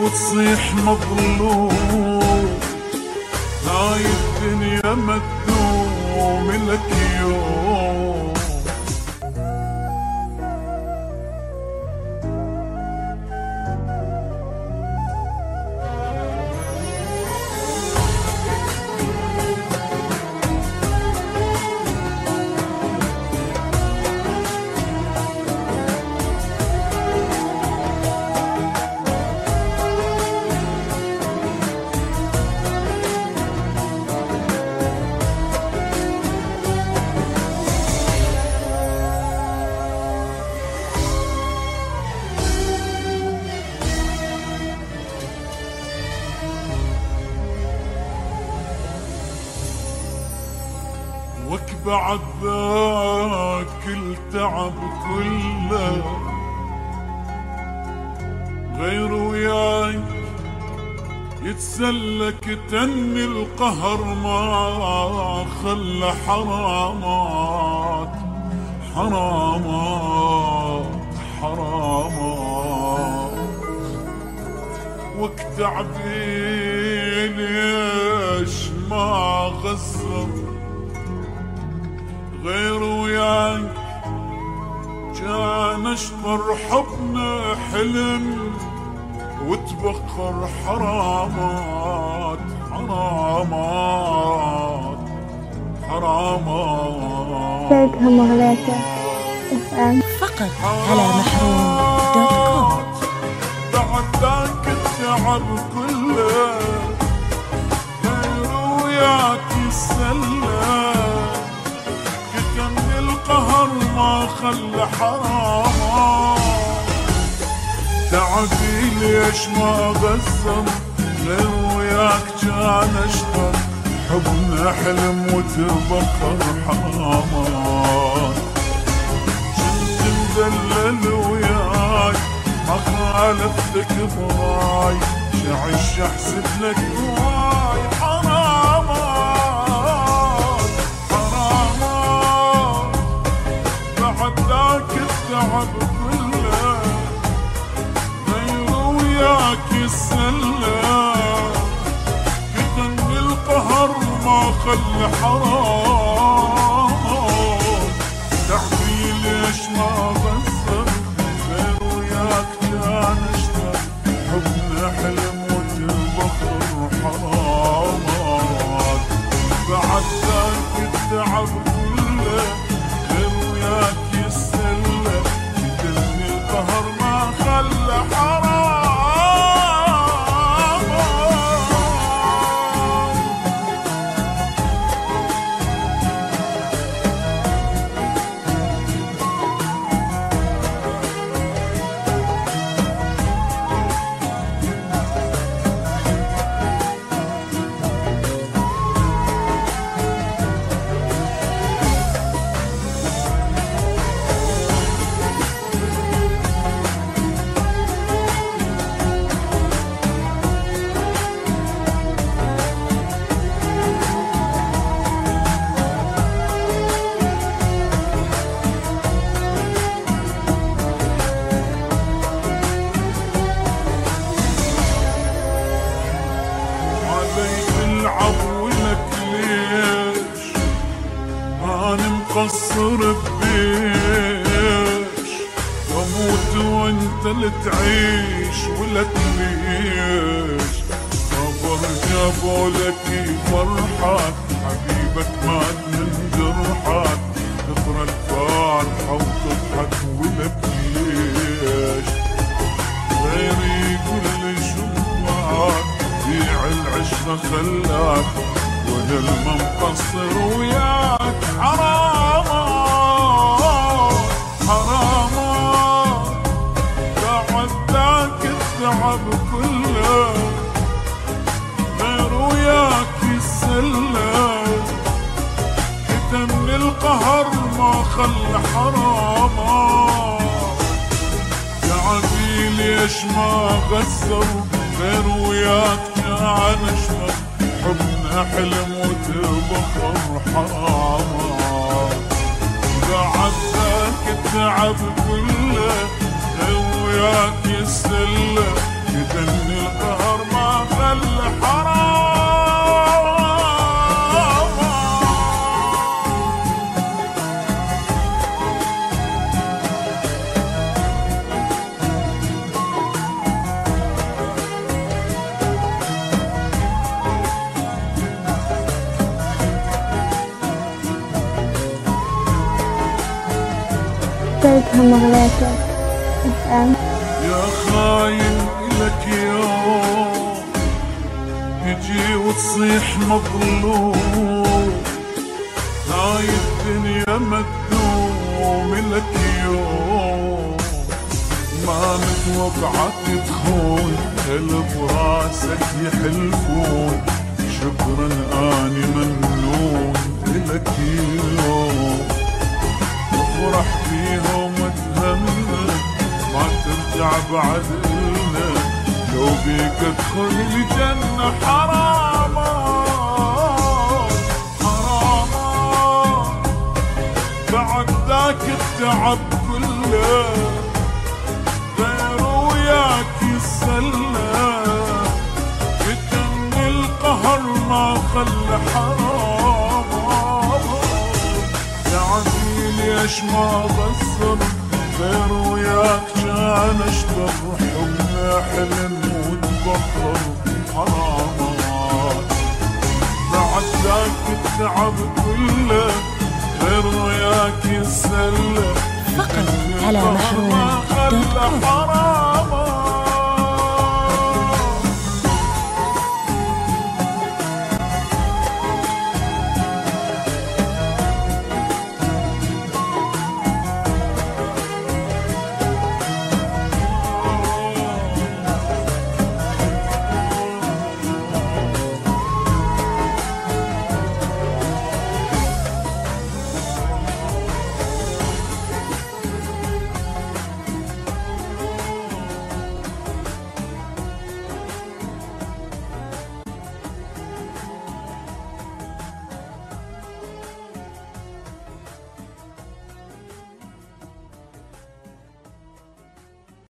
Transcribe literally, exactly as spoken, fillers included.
وتصيح مظلوم، هاي الدنيا ما تدوم لك يوم. وك بعد ذاك التعب كله غير وياي يتسلك تني القهر ما خلى حرامات حرامات حرامات. وك تعبي ليش ما غزر غير وياك كان اشطر حبنا حلم وتبخر حرامات حرامات حرامات. شاركها مغلاتك فقط على محروم دوت كوم. بعد ذاك التعب كله غير وياك يسلى القهر ما خلى حرامات. تعبي ليش ما غزر غير وياك كان اشطر حبنا حلم وتبخر حرامات. كنت مدلل وياك ما خالفتك براي شعش احسب لك هواي حرامات حرامات. بعد ذاك التعب كله غير وياك يسلى كتن القهر ما خلى حرام. تعبي ليش ما غزر غير وياك كان اشتر حبنا حلم وتبخر حرامات. بعد ذاك التعب كله غير وياك يسلى كتن القهر ما خلى حرام. عولك ليش أنا مقصر بيش واموت وانت اللي تعيش ولك ليش. خبر جابولك فرحك حبيبك مات من جرحك تقرا الفاتحة وتضحك ولك ليش. غيري كل شوفك بيع العشرة خلاك وانا المنقصر وياك حرامات حرامات. بعد ذاك التعب كله غير وياك يسلى كتم القهر ما خلى حرامات. تعبي ليش ما غزر غير وياك كان اشمر حبنا حلم وتبخر حرامات. بعد ذاك التعب كله غير وياك يسلى يدني القهر ما خلى حرام. قلتها مغلاتك افهم. يا خاين إلك يوم تجي وتصيح مظلوم، هاي الدنيا مدوم لك يوم، ما متوقعك تخون كل براسك يحلفون، شكرا اني ممنون لك يوم، افرح فيهم وتهمل ما ترجع بعد إلنا، لو بيك ادخل الجنة حرام حرام، بعد ذاك التعب كله غير وياك يسلى، يتم القهر ما خلى حرام. يا عزيزي ليش ما بصر غير وياك كان اشبه، حبنا حلم وتبخر حرامات، بعد ذاك التعب كله غير وياك يسلى، فقط على محروم دوت كوم.